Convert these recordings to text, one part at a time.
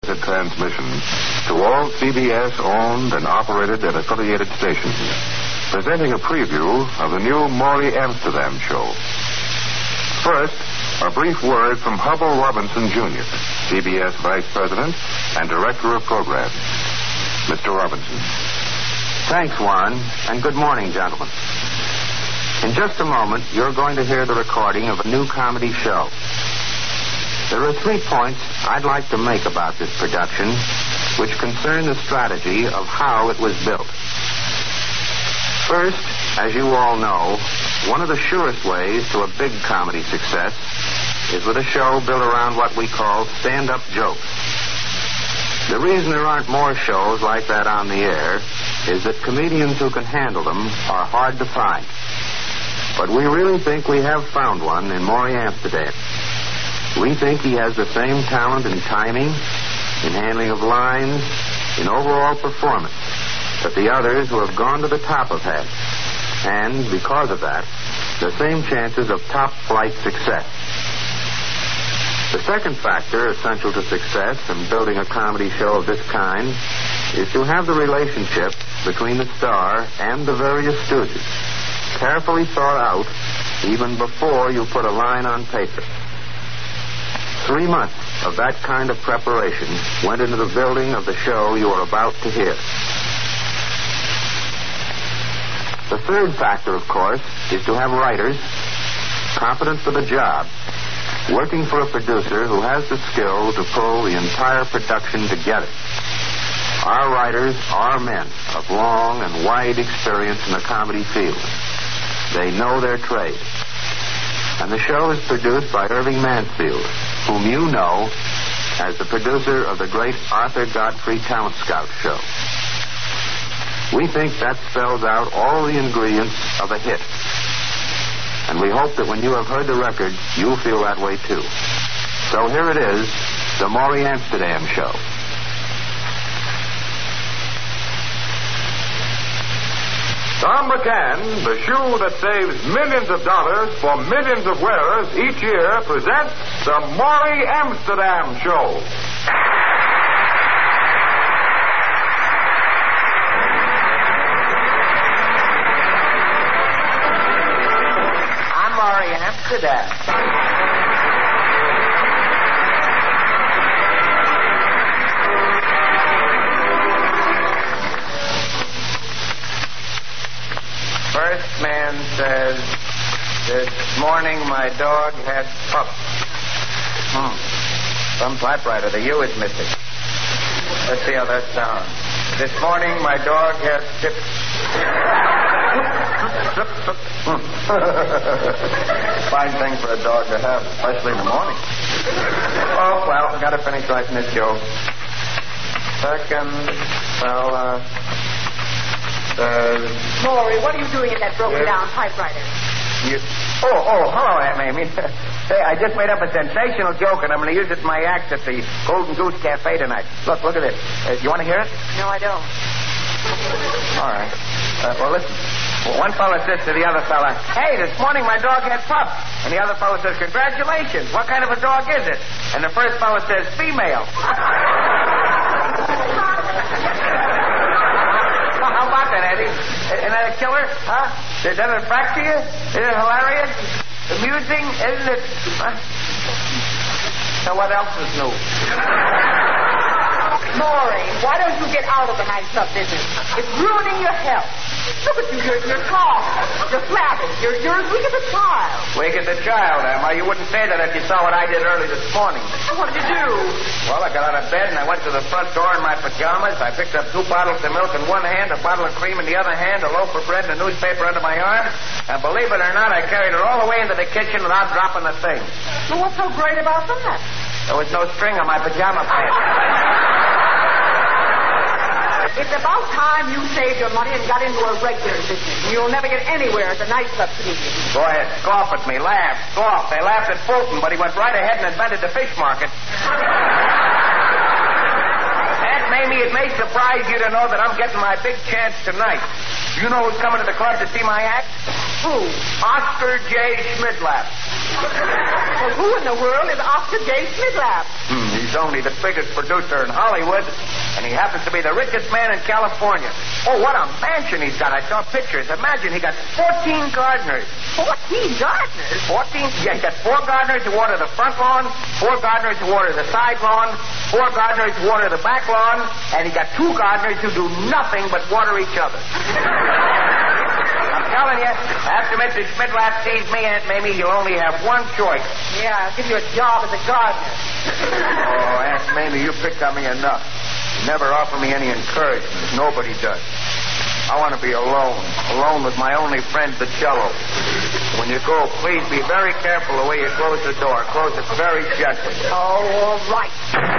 transmission to all CBS-owned and operated and affiliated stations, presenting a preview of the new Maury Amsterdam show. First, a brief word from Hubble Robinson, Jr., CBS Vice President and Director of Programs. Mr. Robinson. Thanks, Warren, and good morning, gentlemen. In just a moment, you're going to hear the recording of a new comedy show. There are 3 points I'd like to make about this production, which concern the strategy of how it was built. First, as you all know, one of the surest ways to a big comedy success is with a show built around what we call stand-up jokes. The reason there aren't more shows like that on the air is that comedians who can handle them are hard to find. But we really think we have found one in Maury Amsterdam. We think he has the same talent in timing, in handling of lines, in overall performance that the others who have gone to the top have had. And, because of that, the same chances of top-flight success. The second factor essential to success in building a comedy show of this kind is to have the relationship between the star and the various stooges carefully thought out even before you put a line on paper. 3 months of that kind of preparation went into the building of the show you are about to hear. The third factor, of course, is to have writers competent for the job, working for a producer who has the skill to pull the entire production together. Our writers are men of long and wide experience in the comedy field. They know their trade. And the show is produced by Irving Mansfield, whom you know as the producer of the great Arthur Godfrey Talent Scout show. We think that spells out all the ingredients of a hit. And we hope that when you have heard the record, you'll feel that way too. So here it is, the Maury Amsterdam show. Don McCann, the shoe that saves millions of dollars for millions of wearers each year, presents the Maury Amsterdam show. I'm Maury Amsterdam. First man says, this morning my dog had pups. Some typewriter. The U is missing. Let's see how that sounds. This morning my dog had chips. Fine thing for a dog to have, especially in the morning. Oh, well, got to finish writing this joke. Second fella says... Maury, what are you doing in that broken-down typewriter? Hello, Aunt Mamie. Say, I just made up a sensational joke, and I'm going to use it in my act at the Golden Goose Cafe tonight. Look at this. You want to hear it? No, I don't. All right. Well, listen. One fellow says to the other fella, hey, this morning my dog had pups. And the other fellow says, congratulations. What kind of a dog is it? And the first fellow says, female. How about that, Eddie? Isn't that a killer? Huh? Doesn't it attract you? Isn't it hilarious? Amusing? Isn't it? So what else is new? Maury, why don't you get out of the nightclub business? It's ruining your health. Look at you. You're tall. You're flabby. You're as weak as a child. Weak as a child, am I? You wouldn't say that if you saw what I did early this morning. What did you do? Well, I got out of bed and I went to the front door in my pajamas. I picked up 2 bottles of milk in one hand, a bottle of cream in the other hand, a loaf of bread and a newspaper under my arm. And believe it or not, I carried it all the way into the kitchen without dropping a thing. Well, what's so great about that? There was no string on my pajama pants. It's about time you saved your money and got into a regular business. You'll never get anywhere as a nightclub comedian. Go ahead, scoff at me, laugh, scoff. They laughed at Fulton, but he went right ahead and invented the fish market. Aunt Mamie, it may surprise you to know that I'm getting my big chance tonight. You know who's coming to the club to see my act? Who? Oscar J. Schmidlap. Well, who in the world is Oscar J. Smitlap? He's only the biggest producer in Hollywood, and he happens to be the richest man in California. Oh, what a mansion he's got. I saw pictures. Imagine, he got 14 gardeners. 14 gardeners? 14? Yeah, he got 4 gardeners who water the front lawn, 4 gardeners who water the side lawn, 4 gardeners who water the back lawn, and he got 2 gardeners who do nothing but water each other. I'm telling you, after Mr. Smitlap sees me, Aunt Mamie, you'll only have one choice. Yeah, I'll give you a job as a gardener. Oh, Aunt Mamie, you picked on me enough. You never offer me any encouragement. Nobody does. I want to be alone with my only friend, the cello. When you go, please be very careful the way you close the door. Close it very gently. Oh, all right.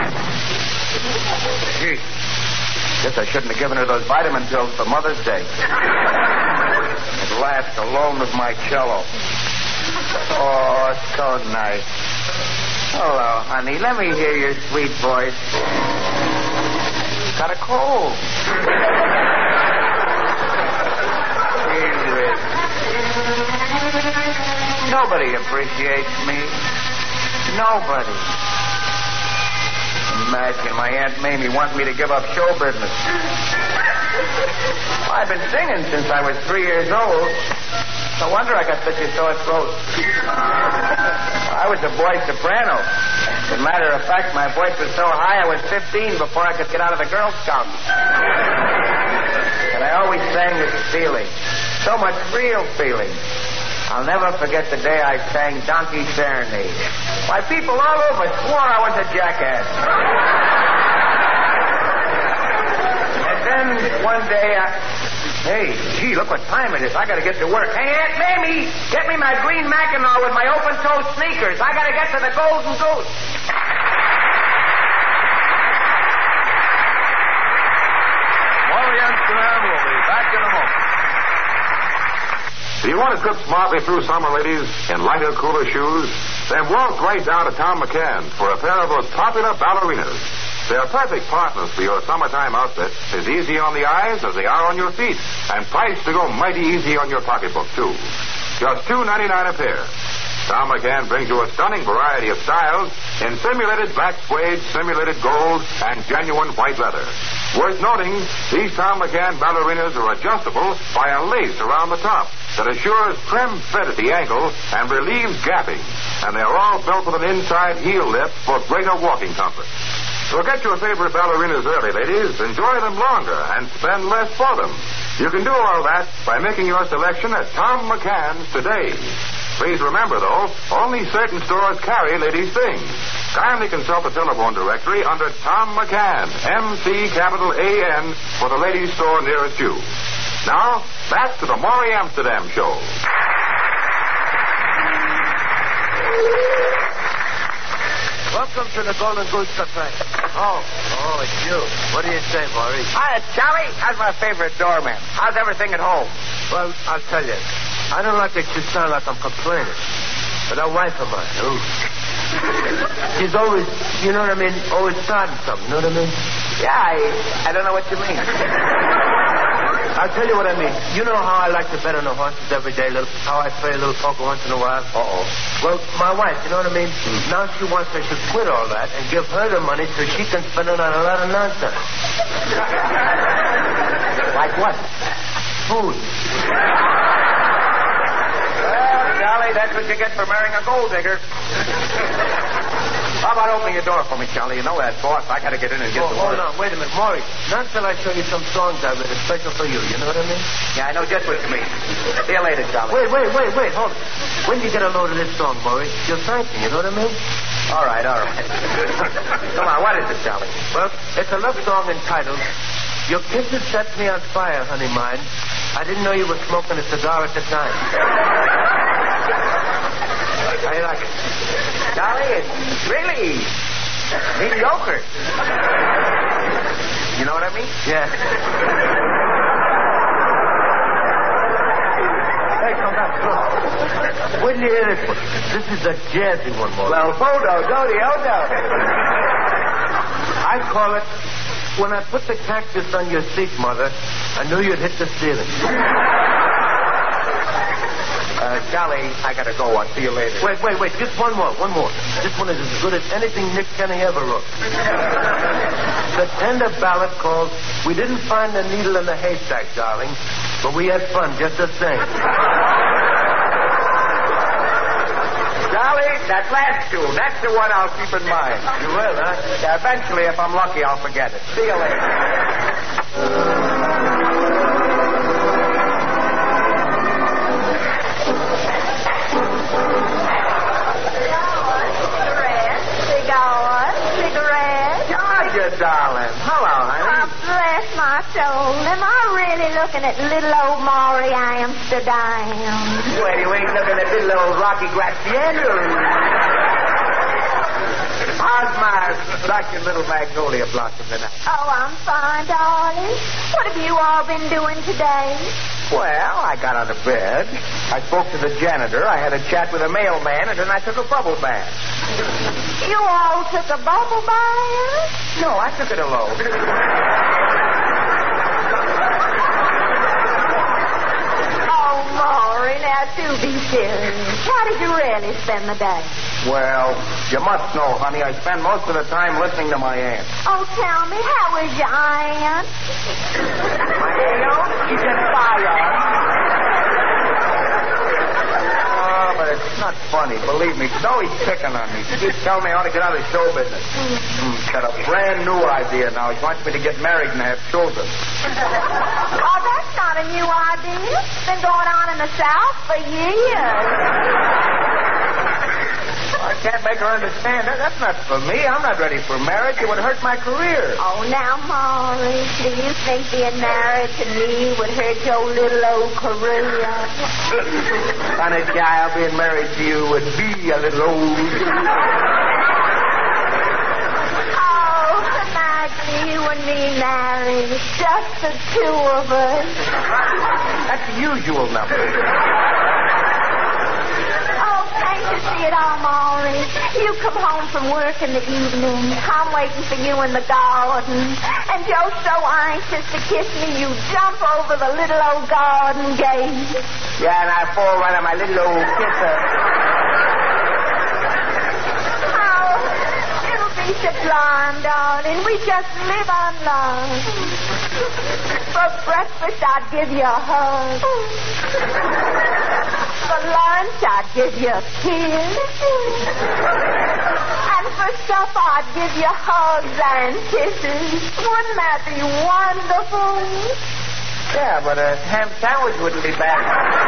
Gee, guess I shouldn't have given her those vitamin pills for Mother's Day. At last, alone with my cello. Oh, so nice. Hello, honey. Let me hear your sweet voice. Got a cold. Nobody appreciates me. Nobody. Imagine my Aunt Mamie wanting me to give up show business. I've been singing since I was 3 years old. No wonder I got such a sore throat. I was a boy soprano. As a matter of fact, my voice was so high I was 15 before I could get out of the Girl Scouts. And I always sang with feeling. So much real feeling. I'll never forget the day I sang Donkey Serenade. Why, people all over swore I was a jackass. And then one day Hey, gee, look what time it is. I gotta get to work. Hey, Aunt Mamie, get me my green Mackinaw with my open-toe sneakers. I gotta get to the Golden Goose. Maury Amsterdam will be back in a moment. Do you want to trip smartly through summer, ladies, in lighter, cooler shoes? Then walk right down to Tom McCann for a pair of those popular ballerinas. They're perfect partners for your summertime outfit, as easy on the eyes as they are on your feet, and priced to go mighty easy on your pocketbook, too. Just $2.99 a pair. Tom McCann brings you a stunning variety of styles in simulated black suede, simulated gold, and genuine white leather. Worth noting, these Tom McCann ballerinas are adjustable by a lace around the top that assures trim fit at the ankle and relieves gapping. And they're all built with an inside heel lift for greater walking comfort. So get your favorite ballerinas early, ladies. Enjoy them longer and spend less for them. You can do all that by making your selection at Tom McCann's today. Please remember, though, only certain stores carry ladies' things. Kindly consult the telephone directory under Tom McCann, M-C-A-N, for the ladies' store nearest you. Now, back to the Maury Amsterdam Show. Welcome to the Golden Goose Cafe. Oh, it's you. What do you say, Maury? Hi, Charlie. How's my favorite doorman? How's everything at home? Well, I'll tell you. I don't like it to sound like I'm complaining. But that wife of mine, she's always, you know what I mean, always starting something, you know what I mean? Yeah, I don't know what you mean. I'll tell you what I mean. You know how I like to bet on the horses every day, how I play a little poker once in a while? Uh-oh. Well, my wife, you know what I mean? Now she wants I should quit all that and give her the money so she can spend it on a lot of nonsense. Like what? Food. Well, Charlie, that's what you get for marrying a gold digger. How about opening your door for me, Charlie? You know that, boss. I got to get in and get the Hold on. Wait a minute. Maury, not till I show you some songs I wrote special for you. You know what I mean? Yeah, I know just what you mean. See you later, Charlie. Wait. Hold on. When you get a load of this song, Maury, you'll thank me. You know what I mean? All right. Come on, what is it, Charlie? Well, it's a love song entitled, Your Kisses Set Me on Fire, Honey Mine. I didn't know you were smoking a cigar at the time. How you like it? Charlie, it's really mediocre. You know what I mean? Yeah. Hey, come back. Look. When you hear this one? This is a jazzy one, Maury. Well, Bodo. I call it, When I Put the Cactus on Your Seat, Mother, I knew you'd hit the ceiling. Golly, I gotta go. I'll see you later. Wait. Just one more. This one is as good as anything Nick Kenny ever wrote. The tender ballad called We Didn't Find the Needle in the Haystack, darling, but we had fun just the same. Golly, that last tune, that's the one I'll keep in mind. You will, huh? Yeah, eventually, if I'm lucky, I'll forget it. See you later. Georgia, darling. Hello, honey. Oh, bless my soul. Am I really looking at little old Maury Amsterdam? Well, you ain't looking at little old Rocky Graziano. How's my blushing little magnolia blossom tonight? Oh, I'm fine, darling. What have you all been doing today? Well, I got out of bed. I spoke to the janitor. I had a chat with a mailman, and then I took a bubble bath. You all took a bubble bath? No, I took it alone. Oh, Maury, now do be serious. How did you really spend the day? Well, you must know, honey, I spend most of the time listening to my aunt. Oh, tell me, how is your aunt? My aunt? She's in fire. Oh, but it's not funny, believe me. She's always picking on me. She keeps telling me I ought to get out of show business. Got a brand new idea now. She wants me to get married and have children. Oh, that's not a new idea. It's been going on in the South for years. I can't make her understand. That's not for me. I'm not ready for marriage. It would hurt my career. Oh, now, Maury, do you think being married to me would hurt your little old career? Honey, child, being married to you would be a little old. Oh, imagine you and me married, just the two of us. That's the usual number. Can't you see it all, Maury? You come home from work in the evening. I'm waiting for you in the garden. And you're so anxious to kiss me, you jump over the little old garden gate. Yeah, and I fall right on my little old kisser. Oh, it'll be sublime, darling. We just live on love. For breakfast, I'd give you a hug. For lunch, I'd give you a kiss. And for supper, I'd give you hugs and kisses. Wouldn't that be wonderful? Yeah, but a ham sandwich wouldn't be bad.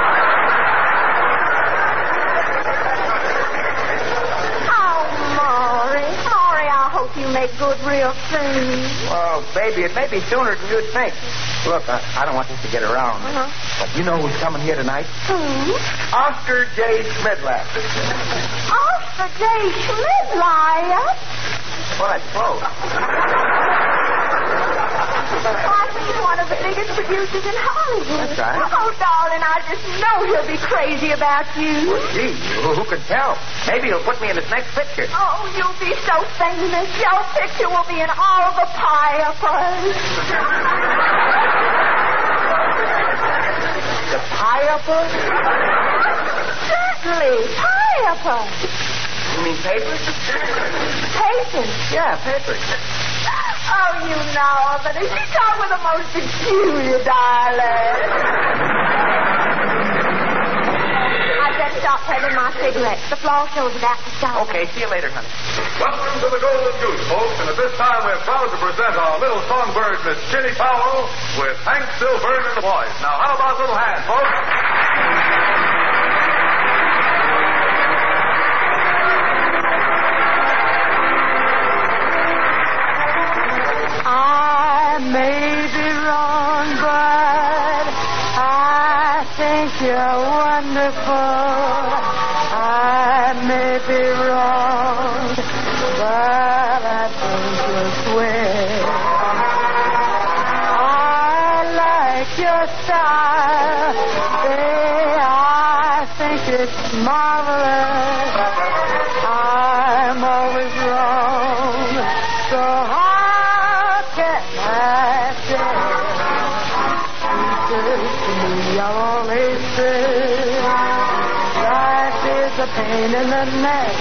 Oh, Maury, I hope you make good real soon. Well, baby, it may be sooner than you'd think. Look, I don't want this to get around. But you know who's coming here tonight? Who? Oscar J. Schmidlapp. Oscar J. Schmidlapp? Well, that's close. I think he's one of the biggest producers in Hollywood. That's right. Oh, darling, I just know he'll be crazy about you. Well, gee, who can tell? Maybe he'll put me in his next picture. Oh, you'll be so famous. Your picture will be in all the pie-uppers. The pie-upper? Certainly, pie-uppers. You mean papers? Papers. Yeah, papers. Oh, you know, but if you talk with the most peculiar dialect. I'd better stop having my cigarettes. The floor show's about to start. Okay, see you later, honey. Welcome to the Golden Goose, folks, and at this time we're proud to present our little songbird, Miss Ginny Powell, with Hank Silvern and the boys. Now, how about a little hand, folks? I may be wrong, but I think you're wonderful. I may be wrong, but I think you're sweet. I like your style. I think it's marvelous. I'm always wrong, so how can I say? To me, I'll always say pain in the neck.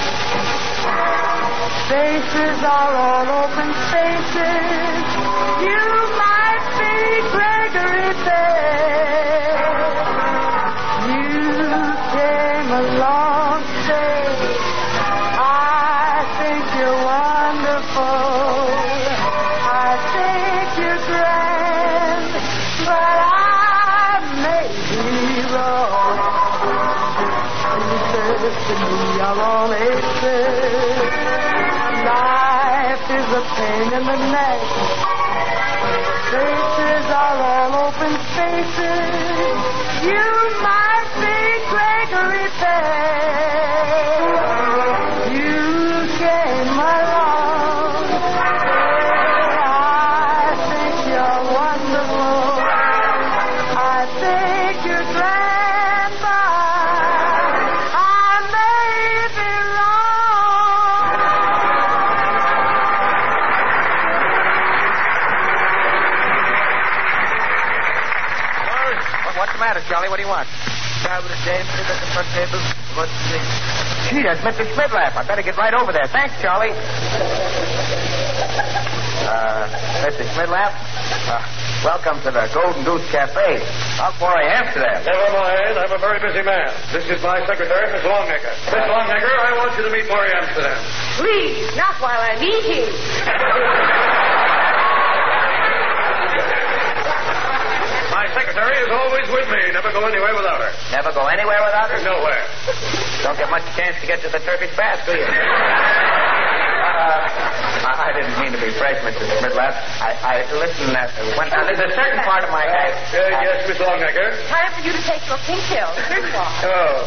Faces are all open spaces. You might be Gregory Peck. You came along today. I think you're wonderful. I think you're grand. But I may be wrong. Pieces to me are all aces. Life is a pain in the neck. Faces are all open spaces. You might be Gregory Peck. You came along. I think you're wonderful. I think you're grand, but I may be wrong. What's the matter, Charlie? What do you want? Traveler James at the front table. What's the thing? Gee, that's Mr. Schmidlapp. I better get right over there. Thanks, Charlie. Mr. Schmidlapp, welcome to the Golden Goose Cafe. Out for Amsterdam. Never mind. I'm a very busy man. This is my secretary, Miss Longnecker. Miss Longnecker, I want you to meet Maury Amsterdam. Please, not while I'm eating. My secretary is always with me. Never go anywhere without her. Never go anywhere without her? Nowhere. Don't get much chance to get to the Turkish bath, do you? I didn't mean to be fresh, Mr. Schmidlapp. I listen, there's a certain part of my act. Yes, Miss Longnecker. Time for you to take your pink pills. Here you are. Oh.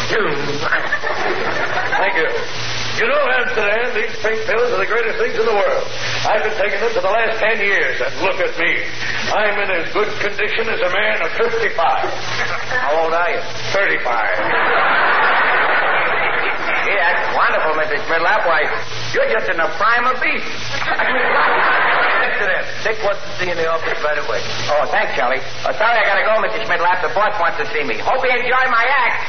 Thank you. You know, Amsterdam, these pink pills are the greatest things in the world. I've been taking them for the last 10 years, and look at me. I'm in as good condition as a man of 55. How old are you? 35. Yeah, that's wonderful, Mr. Schmidlapp. Why, you're just in the prime of beef. Amsterdam. Dick wants to see you in the office right away. Oh, thanks, Charlie. Sorry I gotta go, Mr. Schmidlapp. The boss wants to see me. Hope you enjoy my act.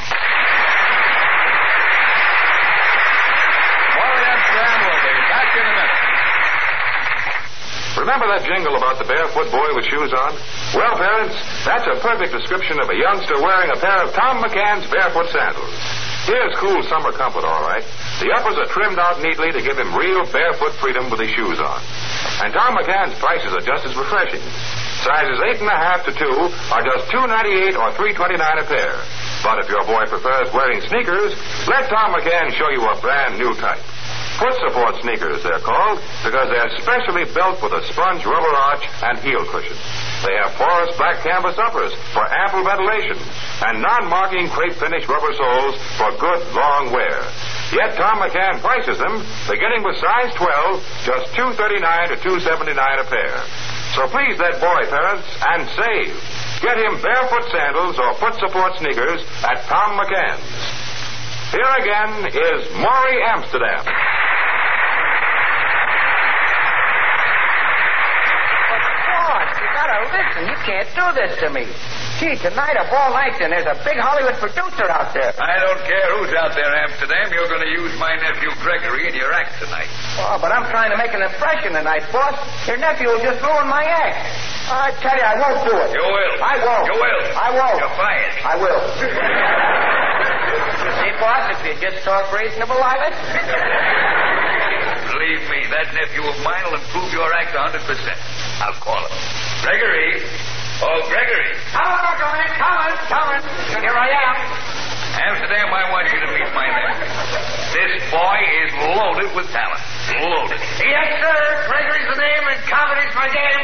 Maury Amsterdam will be back in a minute. Remember that jingle about the barefoot boy with shoes on? Well, parents, that's a perfect description of a youngster wearing a pair of Tom McCann's barefoot sandals. Here's cool summer comfort, all right. The uppers are trimmed out neatly to give him real barefoot freedom with his shoes on. And Tom McCann's prices are just as refreshing. Sizes 8.5 to 2 are just $2.98 or $3.29 a pair. But if your boy prefers wearing sneakers, let Tom McCann show you a brand new type. Foot support sneakers, they're called, because they're specially built with a sponge rubber arch and heel cushion. They have porous black canvas uppers for ample ventilation and non-marking crepe finish rubber soles for good long wear. Yet Tom McCann prices them, beginning with size 12, just $2.39 to $2.79 a pair. So please let boy, parents, and save. Get him barefoot sandals or foot support sneakers at Tom McCann's. Here again is Maury Amsterdam. You gotta listen. You can't do this to me. Gee, tonight of all nights, and there's a big Hollywood producer out there. I don't care who's out there, Amsterdam. You're going to use my nephew Gregory in your act tonight. Oh, but I'm trying to make an impression tonight, boss. Your nephew will just ruin my act. I tell you, I won't do it. You will. I won't. You will. I won't. You're fired. I will. See, boss, if you just talk reasonable, I listen. Believe me, that nephew of mine will improve your act 100%. I'll call him. Gregory. Oh, Gregory. Coming. Here I am. Amsterdam, I want you to meet my nephew. This boy is loaded with talent. Loaded. Yes, sir. Gregory's the name and comedy's my game.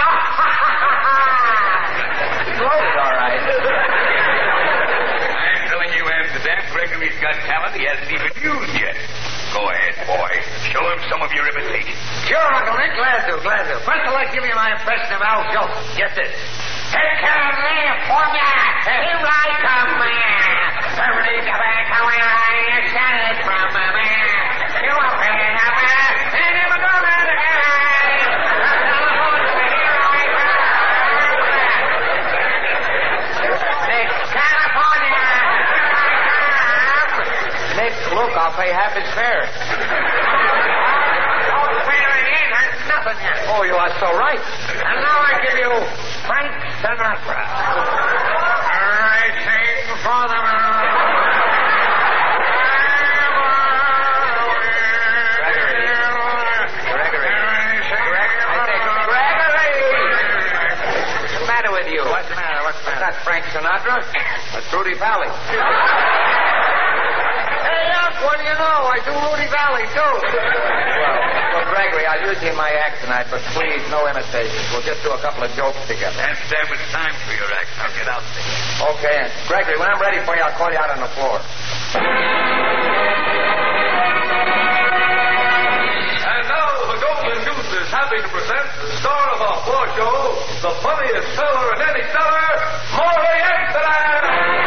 Loaded, all right. I'm telling you, Amsterdam, Gregory's got talent he hasn't even used yet. Go ahead, boy. Show him some of your imitation. Sure, Uncle Nick. Glad to. First, I'll give you my impression of Al Jolson. Get this. Take care of California. Here I come, man. Somebody come back where I started from, man. You up and up, and never go down the Nick, California. Nick, look I'll pay half his fare. Oh, fare it ain't hurt nothing yet. Oh, you are so right. And now I give you Frank Sinatra. I sing for the What's the matter? That's not Frank Sinatra. That's Rudy Valley. Hey, Unc, what do you know? I do Rudy Valley, too. Well, Gregory, I'll use you in my act tonight, but please, no imitations. We'll just do a couple of jokes together. Amsterdam, it's time for your act. Now get out there. Okay, and Gregory, when I'm ready for you, I'll call you out on the floor. And now the Golden Goose is happy to present the star of our floor show, the funniest feller in any cellar, Maury Amsterdam!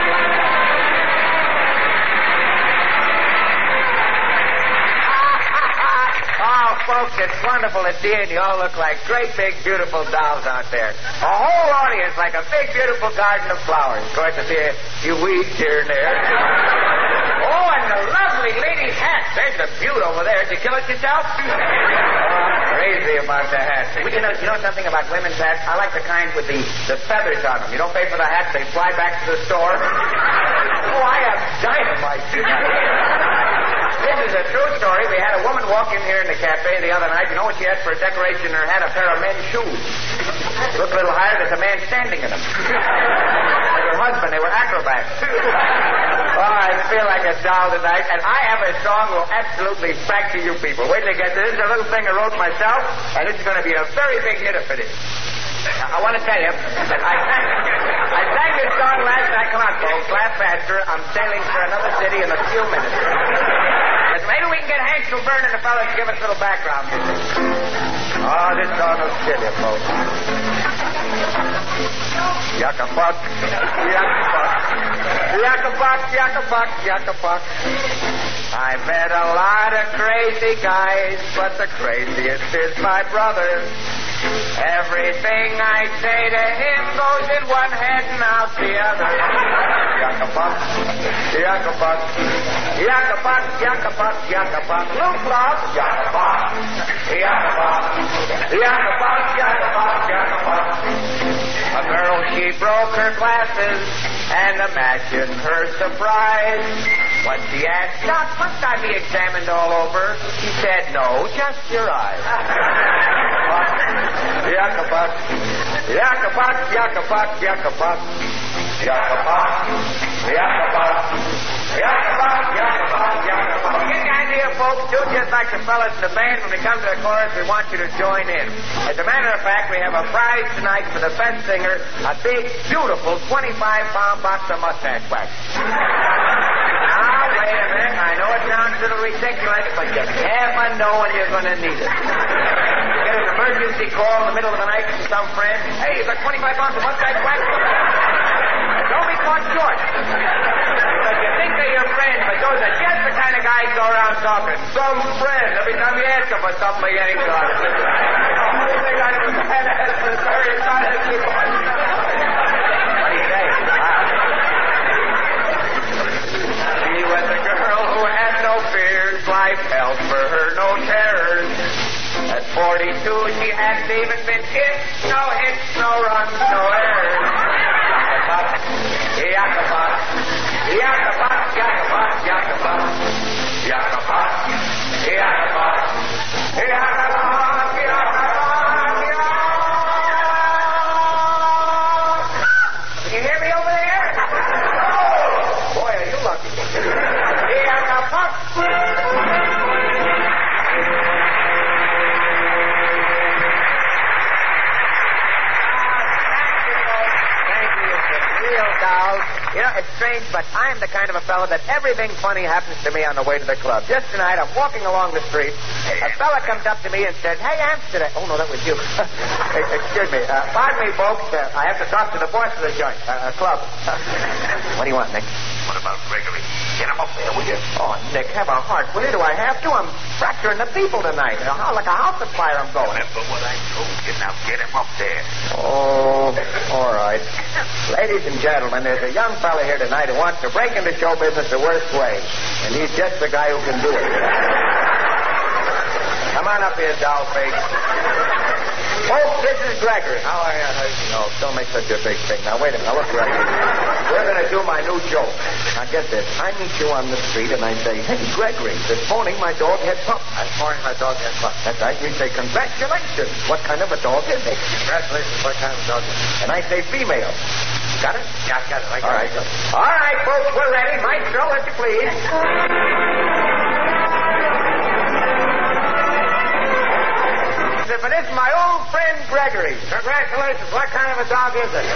Oh, folks, it's wonderful to see you, and you all look like great, big, beautiful dolls out there. A whole audience like a big, beautiful garden of flowers. Of course, I see a few weeds here and there. Oh, and the lovely lady's hat. There's a beaut over there. Did you kill it yourself? Oh, I'm crazy about the hat. Well, you know something about women's hats? I like the kind with the feathers on them. You don't pay for the hat, they fly back to the store. Oh, I have dynamite tonight. This is a true story. We had a woman walk in here in the cafe the other night. You know what she had for a decoration in her hat? A pair of men's shoes. They looked a little higher. There's a man standing in them. Like her husband. They were acrobats. Oh, I feel like a doll tonight. And I have a song that will absolutely fracture you people. Wait till you get this. This is a little thing I wrote myself, and this is going to be a very big hit if it is. I want to tell you that I sang this song last night. Come on, folks. Laugh faster. I'm sailing for another city in a few minutes. But maybe we can get Hank Kilburn and the fellas to give us a little background music. Oh, this song will kill you, folks. Yucca-buck, yucca-buck, yucca-buck, yucca-buck, yucca-buck. I met a lot of crazy guys, but the craziest is my brother. Everything I say to him goes in one head and out the other. Yucca-buck, yucca-buck, yucca-buck, yucca-buck, yucca-buck. Loop love, yucca-buck, yucca-buck, yucca-buck, yucca-buck, yucca-buck. A girl, she broke her glasses, and imagine her surprise when she asked, Doc, must I be examined all over? She said, no, just your eyes. Yucca-buck, yucca-buck, yucca-buck, yucca-buck, yucca-buck, yucca-buck, yucca-buck, yucca-buck, yucca-buck. Get the idea, folks. Do just like the fellas in the band. When we come to the chorus, we want you to join in. As a matter of fact, we have a prize tonight for the best singer, a big, beautiful 25-pound box of mustache wax. Now, wait a minute. I know it sounds a little ridiculous, but you never know when you're going to need it. Get an emergency call in the middle of the night from some friend. Hey, you got 25 pounds of mustache wax? Don't be caught short. But you think they're your friends, but those are just the kind of guys go around talking. Some friend. Every time you ask them for something, they ain't got it. What do you think I was very excited to keep on? What do you say? She was a girl who had no fears. Life held for her no terrors. At 42, she hadn't even been hit. No hits, no runs, no errors. Yucca-buck, yucca-buck, yucca-buck, yucca-buck, yucca-buck, yucca-buck, yucca-buck, yucca-buck. Can you hear me over there? Oh, boy, are you lucky. Yucca-buck. Dolls. You know, it's strange, but I'm the kind of a fellow that everything funny happens to me on the way to the club. Just tonight, I'm walking along the street. A fella comes up to me and says, hey, Amsterdam. Oh, no, that was you. Excuse me. Pardon me, folks. I have to talk to the boss of the joint, club. What do you want, Nick? What about Gregory? Get him up there, will you? Oh, Nick, have a heart. Will you? Do I have to? I'm fracturing the people tonight. Like a house on fire I'm going. Remember what I told you. Now get him up there. Oh, all right. Ladies and gentlemen, there's a young fella here tonight who wants to break into show business the worst way. And he's just the guy who can do it. Come on up here, doll face. Folks, this is Gregory. How are you? No, don't make such a big thing. Now, wait a minute. Now, look, Gregory. We're going to do my new joke. Now, get this. I meet you on the street, and I say, hey, Gregory, this morning my dog had pup. This morning my dog had pup. That's right. You say, congratulations. What kind of a dog is it? Congratulations. What kind of a dog is it? And I say, female. Got it? Yeah, got it. All right. All right, folks, we're ready. Maestro, if you please. If it isn't my old friend Gregory. Congratulations. What kind of a dog is it?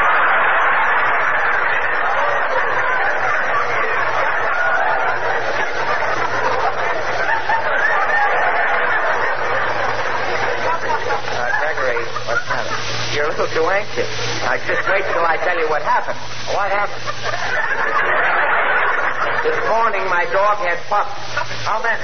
Gregory, what's happened? You're a little too anxious. Now, just wait till I tell you what happened. What happened? This morning, my dog had pups. How many?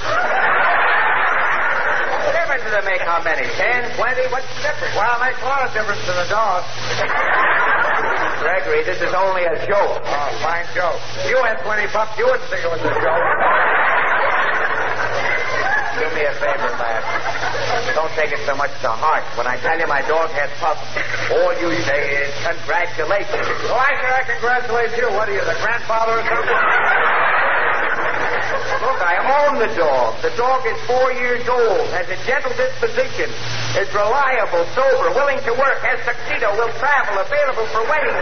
What difference does it make how many? 10, 20? What's the difference? Well, it makes a lot of difference to the dog. Gregory, this is only a joke. Oh, fine joke. If you had 20 pups, you wouldn't think it was a joke. Do me a favor, lad. Don't take it so much to heart. When I tell you my dog had pups, all you say is congratulations. Well, I say I congratulate you. What are you, the grandfather or something? Look, I own the dog. The dog is 4 years old, has a gentle disposition, is reliable, sober, willing to work, has tuxedo, will travel, available for weddings.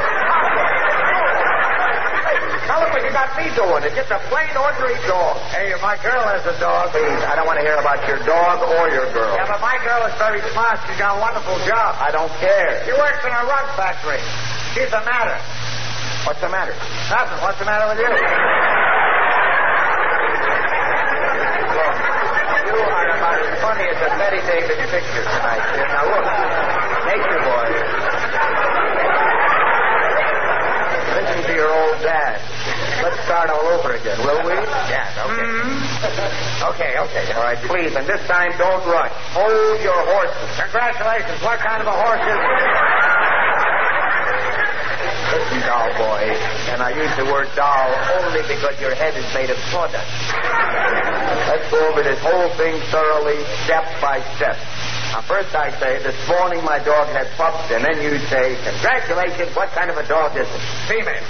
Now look what you got me doing. It's just a plain, ordinary dog. Hey, my girl has a dog. Please, I don't want to hear about your dog or your girl. Yeah, but my girl is very smart. She's got a wonderful job. I don't care. She works in a rug factory. She's the matter. What's the matter? Nothing. What's the matter with you? You are about as funny as a Betty Davis picture tonight, kid. Now look, nature boy. Listen to your old dad. Let's start all over again, will we? Yeah, okay. Mm-hmm. Okay. All right, please, and this time don't rush. Hold your horses. Congratulations. What kind of a horse is it? Listen, doll boy, and I use the word doll only because your head is made of sawdust. Let's go over this whole thing thoroughly, step by step. Now, first I say, this morning my dog had pups, and then you say, congratulations, what kind of a dog is it? Female.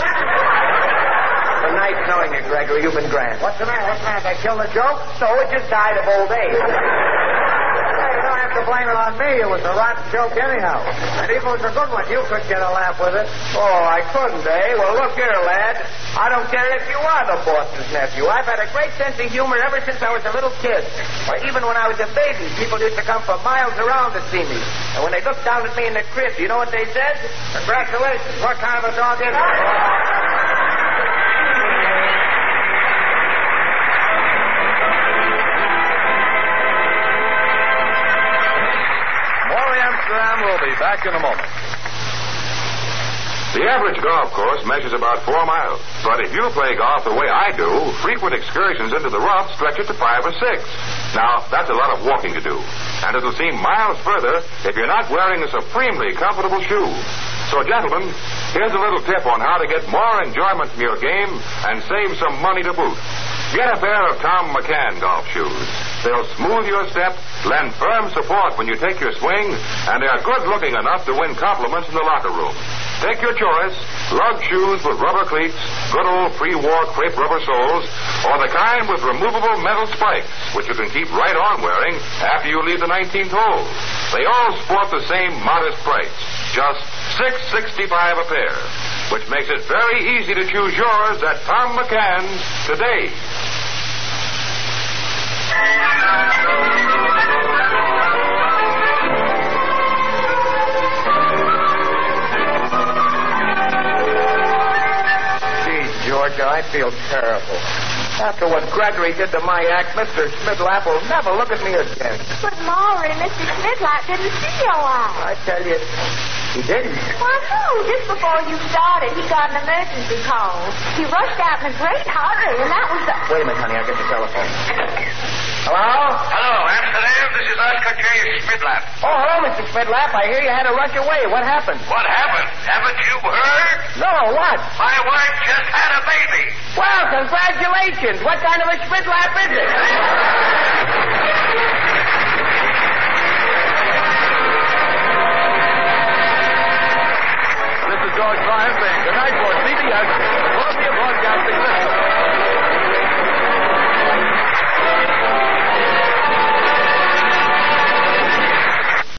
It's nice knowing you, Gregory. You've been grand. What's the matter? They killed the joke? No, it just died of old age. You don't have to blame it on me. It was a rotten joke anyhow. And if it was a good one, you could get a laugh with it. Oh, I couldn't, eh? Well, look here, lad. I don't care if you are the boss's nephew. I've had a great sense of humor ever since I was a little kid. Or even when I was a baby, people used to come from miles around to see me. And when they looked down at me in the crib, you know what they said? Congratulations. What kind of a dog is it? We'll be back in a moment. The average golf course measures about 4 miles. But if you play golf the way I do, frequent excursions into the rough stretch it to 5 or 6. Now, that's a lot of walking to do. And it'll seem miles further if you're not wearing a supremely comfortable shoe. So, gentlemen, here's a little tip on how to get more enjoyment from your game and save some money to boot. Get a pair of Tom McCann golf shoes. They'll smooth your step, lend firm support when you take your swing, and they're good-looking enough to win compliments in the locker room. Take your choice, lug shoes with rubber cleats, good old pre-war crepe rubber soles, or the kind with removable metal spikes, which you can keep right on wearing after you leave the 19th hole. They all sport the same modest price, just $6.65 a pair, which makes it very easy to choose yours at Tom McCann's today. Georgia, I feel terrible. After what Gregory did to my act, Mr. Schmidlap will never look at me again. But, Maury, Mr. Schmidlap didn't see your eye. I tell you, He didn't? Why, no. Just before you started, he got an emergency call. He rushed out in a great hurry, and that was the... Wait a minute, honey. I'll get the telephone. Hello? Hello, Amsterdam. This is Oscar J. Schmidlap. Oh, hello, Mr. Schmidlap. I hear you had to rush away. What happened? What happened? Haven't you heard? No, what? My wife just had a baby. Well, congratulations. What kind of a Schmidlap is it? This is George Bryant saying